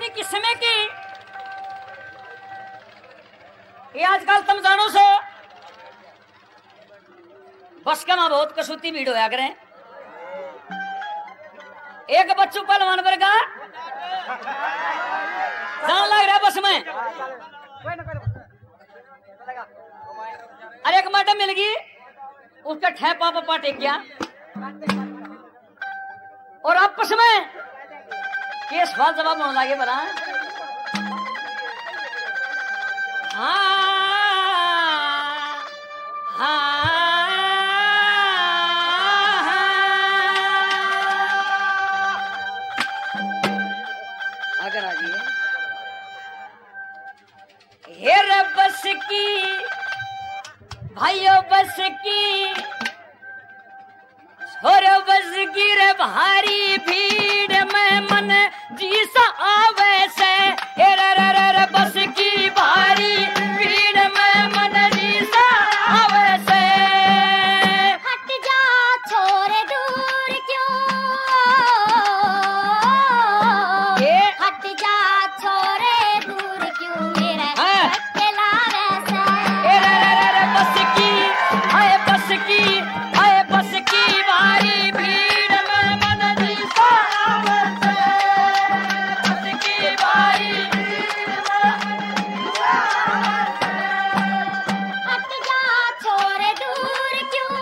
इतनी किस्में की ये आजकल तुम जानो सो बस का मां बहुत कसूती भीड़ होया करें। एक बच्चू पहलवान वर्गा जान लग रहा है बस में। अरे एक मैडम मिल गई उसका ठेपा पपा टेक गया और आपस में ये सवाल जवाब होने लगे बना। अगर आ जाइए हेर बस की भाइयों बस की और बस की रे भारी भीड़ में मन जीसा आवे से रे बस की भारी भीड़ में मन जीसा आवे से। हट जा छोरे दूर क्यों हट जा छोरे दूर क्यों मेरे अकेला वैसे रे बस की आए बस की आए बस की भारी भीड़ में मन जीसा आवे से बस की भारी हट जा छोरे दूर क्यों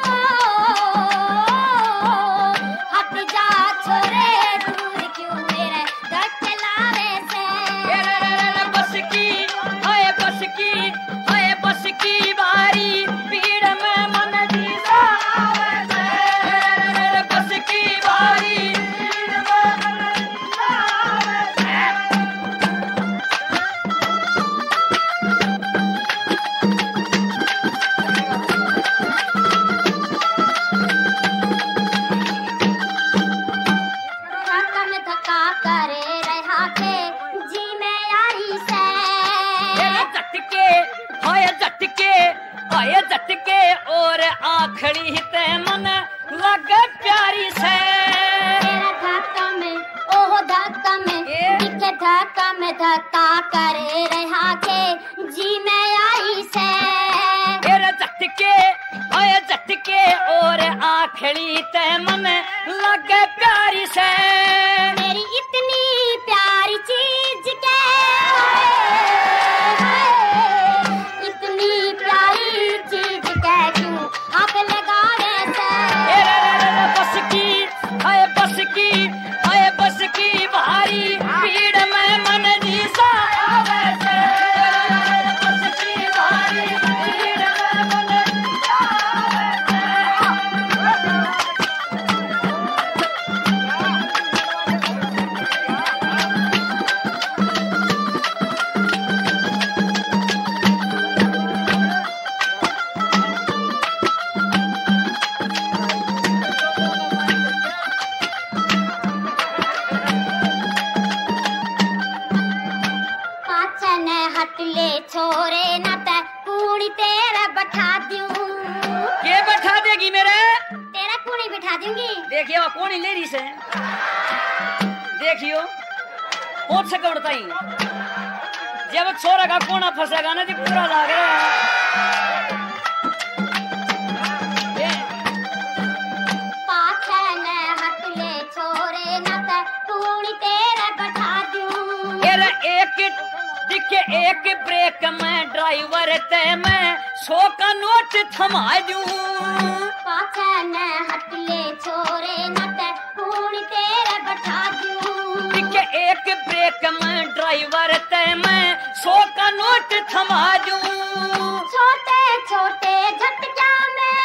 हट जा छोरे दूर क्यों मेरे अकेला वैसे बस की आए बस की आए बस की भारी भीड़ में मन जीसा आवे से बस की भारी भीड़ में मन जीसा आवे से। धक्का में धक्का करे रहा के जी में यारी से झटके आए झटके और आखड़ी ते मन लगे प्यारी से। तेरा धक्का में ओह धक्का में दिखे धक्का में धक्का करे रहा के जी में आई से तेरे झटके आए झटके और आखड़ी ते मन लगे प्यारी से। मेरी इतनी प्यारी चीज के इतनी प्यारी चीज के क्यों आप लगा वैसे बस की आए बस की आए बस की भारी भीड़ में मन जीसा आवे से बस की भारी भीड़ में मन जीसा पाछे न हट ले छोरे न ते कूड़ी तेरा बैठा दूं के बैठा देगी मेरे तेरा कूड़ी बैठा दूंगी देखिए वो कौन ले रही से देखियो कौन से कपड़ता ही जब छोरा का कोना फंसेगा ना जी पूरा लाग रहा है। पाछे न हट ले छोरे न ते कूड़ी तेरा बैठा दूं ये एक दिखे एक ब्रेक में ड्राइवर ते मैं 100 का नोट थमा दूं। पाछे न हट ले छोरे न ते कूड़ी तेरा बैठा दूं दिखे एक ब्रेक में ड्राइवर ते मैं 100 का नोट थमा दूं। छोटे छोटे झटका में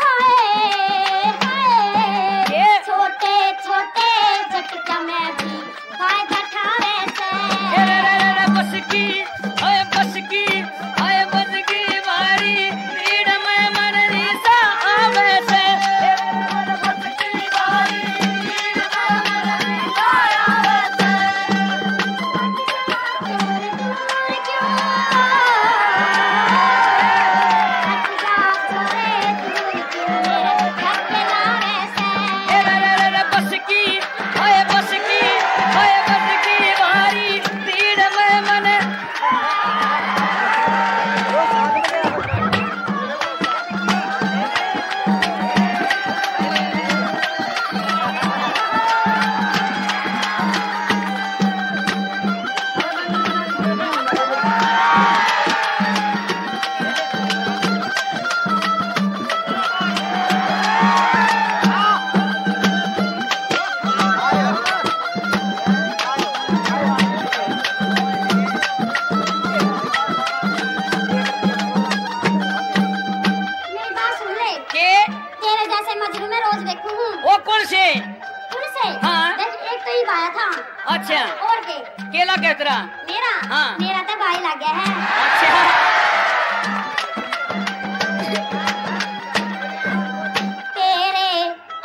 हाय छोटे छोटे झटका में भी फायदा ठावे से बस की आए बस की आए बस की भारी भीड़ में मन जीसा आवे से बस की भारी भीड़ में मन जीसा आवे से। के केला के तेरा मेरा हाँ। मेरा तो भाई लग गया है। अच्छा तेरे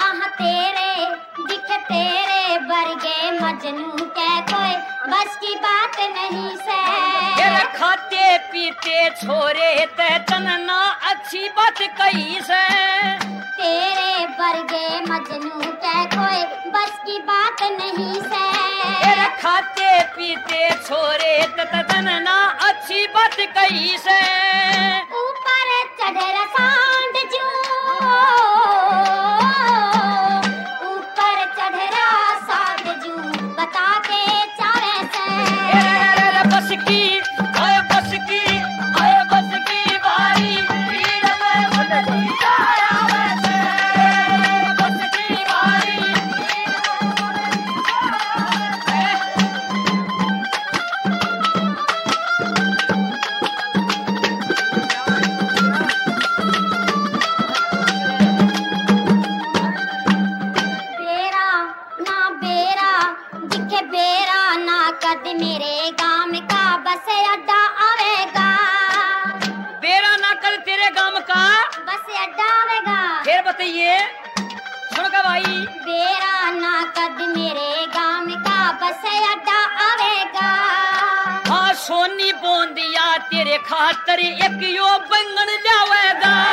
दिखे तेरे बरगे मजनू के कोई बस की बात नहीं से। तेरे खाते पीते छोरे ते तन्ना अच्छी बात कही से। तेरे बरगे मजनू के कोई बस की बात नहीं से। तेरे खाते पीते छोरे ते तन्ना अच्छी बात कही से। ऊपर चढ़े सांड जू ऊपर चढ़े सांड जू बता के चावे से। बस की आए बस की आए बस की बारी भीड़ में मददी आया वैसे। बस की बारी बेरा ना बेरा दिखे बेरा ना कद मेरे गांव का बस अड्डा आवेगा। बेरा ना कर तेरे गांव का बस अड्डा आवेगा। फिर बताइए सुन का भाई। बेरा ना कद मेरे गांव का बस अड्डा आवेगा। हाँ सोनी बोंदिया तेरे खातर एक यो बैंगन जावेगा।